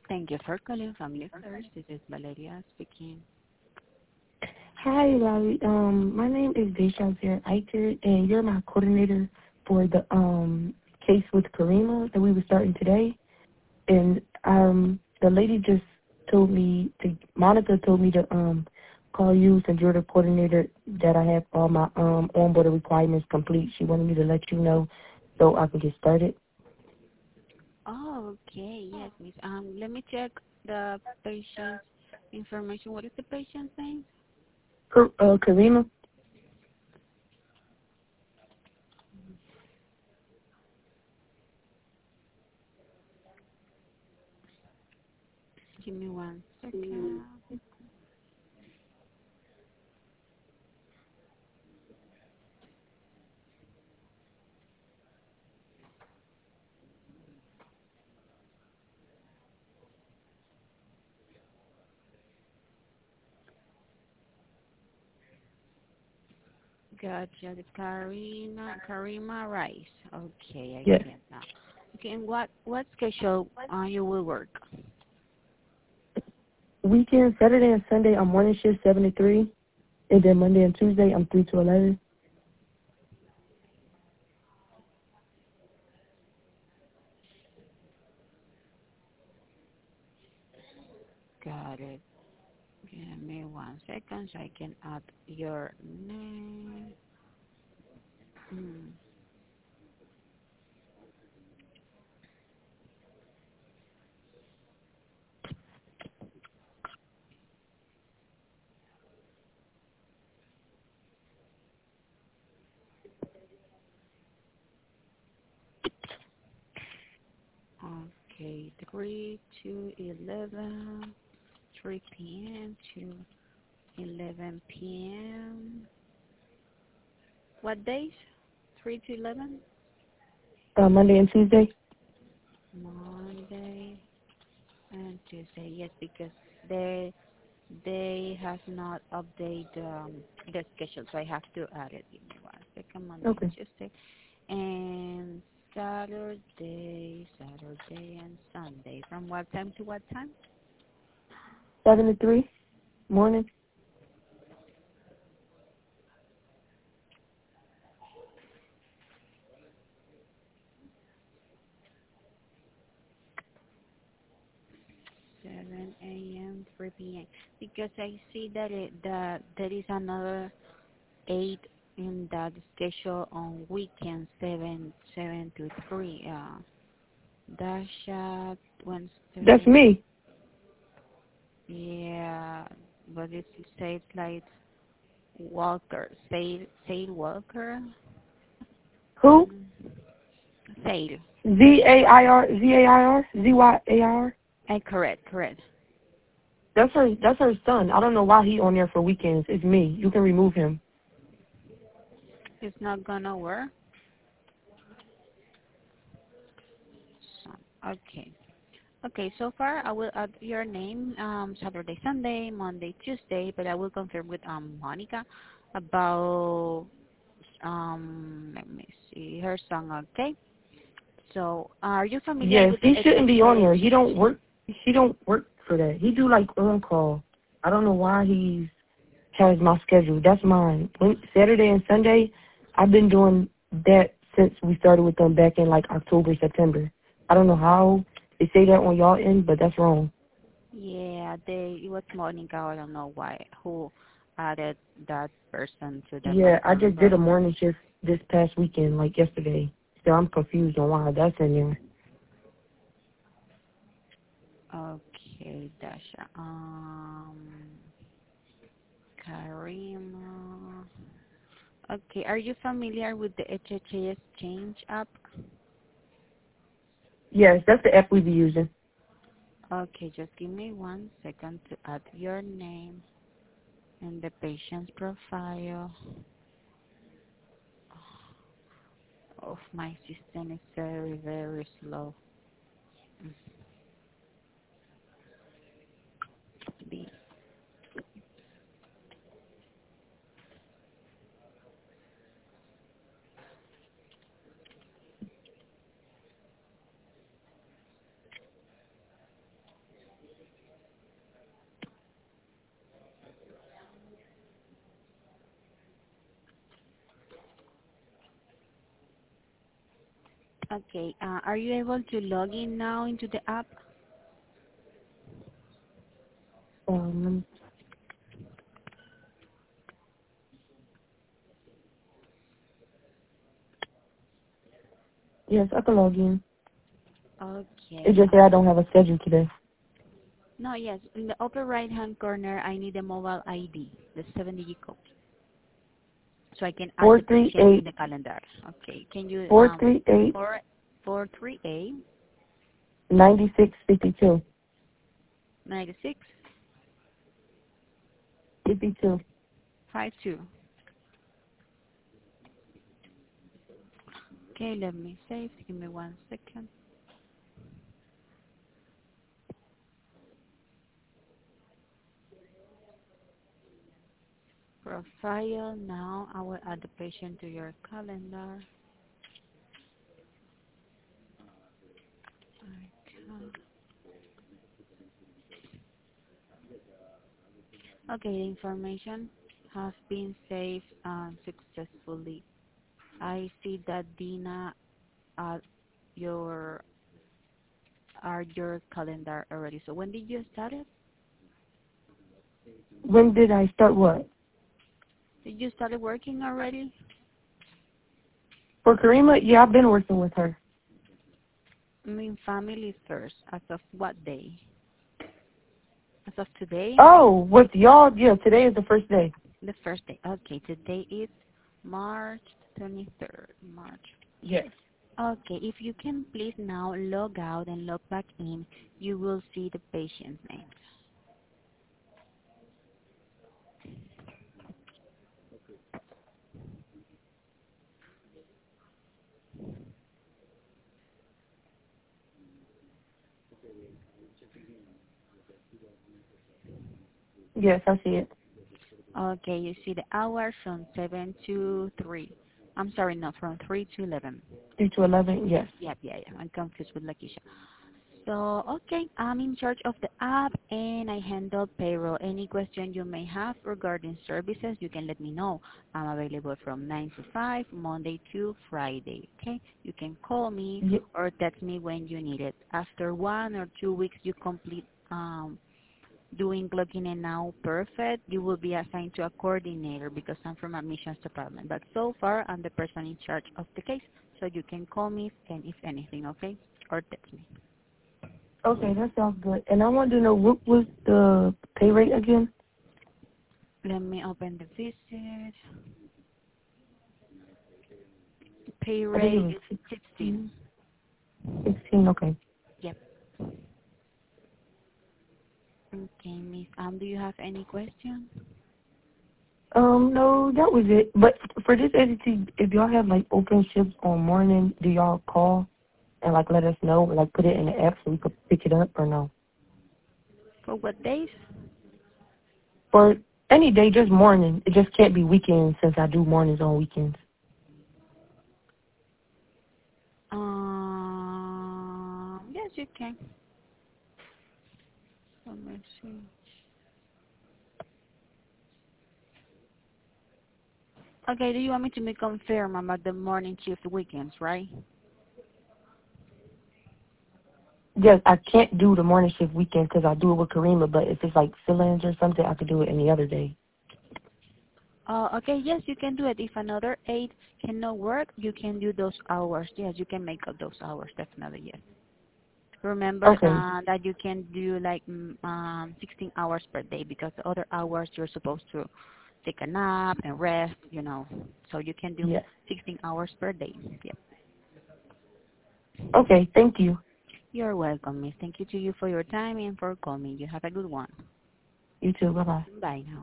Thank you for calling Family First. This is Valeria speaking. Hi, Larry. My name is Deja Iker, and you're my coordinator for the case with Karima that we were starting today. And the lady just told me Monica told me to call you since you're the coordinator that I have all my onboard requirements complete. She wanted me to let you know so I can get started. Oh, okay. Yes, miss. Let me check the patient's information. What is the patient's name? Karima. Give me 1 second. Gotcha. The Karima Rice. Okay, I Yes. see it now. Okay, and what schedule you will work? Weekend, Saturday and Sunday, I'm morning shift 7 to 3, and then Monday and Tuesday, I'm 3 to 11. Got it. Give me 1 second so I can add your name. Hmm. Okay, 3 to 11, 3 p.m. to 11 p.m. What days? 3 to 11? Monday and Tuesday. Monday and Tuesday. Yes, because they have not updated the schedule, so I have to add it. Give me 1 second. Monday and Okay. Tuesday. And Saturday and Sunday. From what time to what time? 7 to 3, morning. 7 a.m., 3 p.m. Because I see that there is another 8 in that schedule on weekends, 7 to 3. Dasha That's Wednesday. me. Yeah, but it says like Walker, Sale Walker. Who? Mm, Sale. Z-A-I-R, Z-A-I-R, Z-Y-A-I-R. Correct. That's her son. I don't know why he on there for weekends. It's me. You can remove him. It's not gonna work. So, okay. Okay, so far I will add your name Saturday, Sunday, Monday, Tuesday, but I will confirm with Monica about let me see her song. Okay, so are you familiar Yes, with the he shouldn't be on HHS? there. He don't work for that. He do like on call. I don't know why he has my schedule. That's mine. Saturday and Sunday, I've been doing that since we started with them back in like October, September. I don't know how they say that on y'all end, but that's wrong. Yeah, it was Monica. I don't know why who added that person to the Yeah, I master just did a roster. morning shift this past weekend, like yesterday. So I'm confused on why that's in there. Okay, Dasha. Karima. Okay, are you familiar with the HHS Change app? Yes, that's the app we be using. Okay, just give me 1 second to add your name and the patient's profile. Oh, my system is very slow. B. Okay. Are you able to log in now into the app? Um, yes, I can log in. It's Okay. just that I don't have a schedule today. No, yes. In the upper right-hand corner, I need a mobile ID, the 7-digit code, so I can add Four the three patient in eight the calendar. Okay. Can you 438 438 9652 96 52. 52? Okay, let me save. Give me 1 second. Profile. Now I will add the patient to your calendar. Okay, the information has been saved successfully. I see that Dina uh, your your calendar already. So when did you start it? When did I start what? Did you started working already? For Karima? Yeah, I've been working with her. I mean, family first. As of what day? As of today? Oh, with y'all? Yeah, today is the first day. The first day. Okay, today is March 23rd. March. Yes. Okay, if you can please now log out and log back in, you will see the patient's name. Yes, I see it. Okay, you see the hours from 7 to 3. I'm sorry, no, from 3 to 11. 3 to 11, yes. Yep, yeah, yeah. I'm confused with Lakeisha. So, okay, I'm in charge of the app and I handle payroll. Any question you may have regarding services, you can let me know. I'm available from 9 to 5, Monday to Friday, okay? You can call me or text me when you need it. After 1 or 2 weeks you complete doing logging in now perfect, you will be assigned to a coordinator because I'm from admissions department. But so far, I'm the person in charge of the case. So you can call me and if anything, okay? Or text me. Okay, that sounds good. And I wanted to know, what was the pay rate again? Let me open the visit. Pay I think it rate was is 16. 16, okay. Yep. Okay, Miss. Do you have any questions? No, that was it. But for this agency, if y'all have, like, open shifts on morning, do y'all call and, like, let us know, or, like, put it in the app so we could pick it up, or no? For what days? For any day, just morning. It just can't be weekends since I do mornings on weekends. Yes, you can. Let me see. Okay, do you want me to make confirm about the morning shift weekends, right? Yes, I can't do the morning shift weekend because I do it with Karima, but if it's, like, fill-ins or something, I could do it any other day. Okay, yes, you can do it. If another 8 cannot work, you can do those hours. Yes, you can make up those hours, definitely, yes. Remember Okay. that you can do like 16 hours per day because the other hours you're supposed to take a nap and rest, you know. So you can do Yes. 16 hours per day. Yep. Okay, thank you. You're welcome, Miss. Thank you to you for your time and for calling. You have a good one. You too. Bye-bye. Bye now.